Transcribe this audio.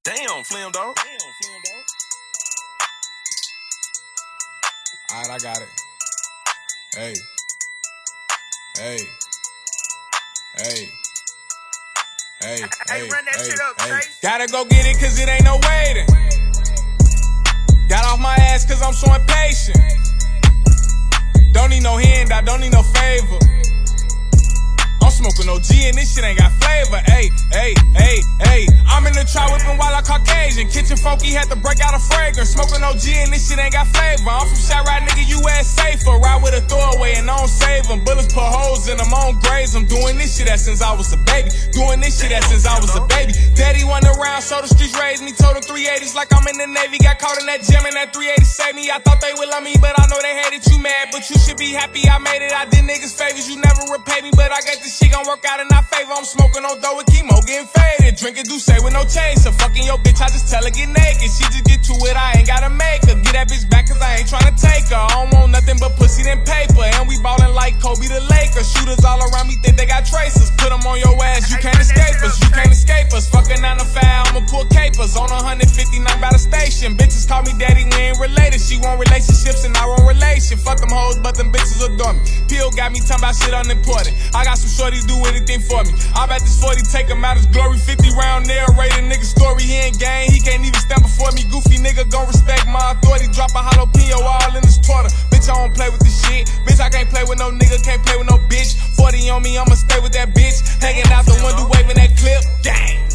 Damn, Flim, dog. Alright, I got it. Hey. Run that shit up, Trace. Gotta go get it cause it ain't no waiting. Got off my ass cause I'm so impatient. Don't need no handout, don't need no favor. I'm smoking OG and this shit ain't got flavor. I'm in the trap whipping while I Caucasian. Kitchen funky had to break out a fragrance. Smoking OG and this shit ain't got flavor. I'm from Shot Right, nigga, US safer. Ride with a throwaway and I don't save them. Bullets put holes in them, I don't graze them. Doing this shit since I was a baby. Daddy went around, so the streets raised me. Told him 380s like I'm in the Navy. Got caught in that gym and that 380 saved me. I thought they would love me, but I know they hated you mad. But you should be happy I made it. I did niggas favors, you never repay me. But I got this shit gon' work out in our favor. I'm smoking on dough with chemo, getting faded. Drinking Douce with no chaser. Fucking your bitch, I just tell her get naked. She just get to it, I ain't gotta make her. Get that bitch back cause I ain't tryna take her. I don't want nothing but pussy than paper. And we ballin' like Kobe the Lakers. Shooters all around me think they got tracers. Put them on your ass, you can't escape us. You can't escape us. Fucking 9 to 5, I'ma pull capers. On 159 by the station. Bitches call me daddy, we ain't related. She want relationships and I want relation. Fuck them hoes, but them bitches adore me. Pill got me talking about shit unimportant. I got some shorties do anything for me. I bet this 40 take him out his glory. 50 round narrator, nigga story. He ain't gang, he can't even stand before me. Goofy nigga gon' respect my authority. Drop a jalapeno all in his quarter. Bitch, I don't play with this shit. Bitch, I can't play with no nigga, can't play with no bitch. 40 on me, I'ma stay with that bitch. Hanging out the window, waving that clip. Gang.